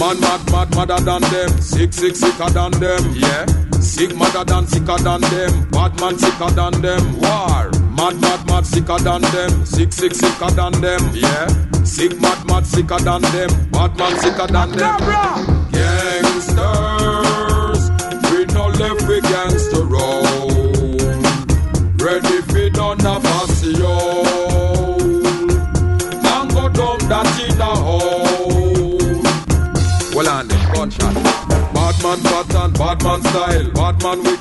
Man mad, madder than them. Sick, sicker than them. Yeah. Sick, madder than, sicker than them. Bad man, sicker than them. War. Mad, sicker than them. Sick, sicker than them. Yeah. Sick, mad, sicker than them. Bad man, sicker than them. Gangsters, we no left with gangster road. Ready for done a passio. And go down that in the hole. Well on them, gunshot. Bad man pattern, bad man style. Bad man with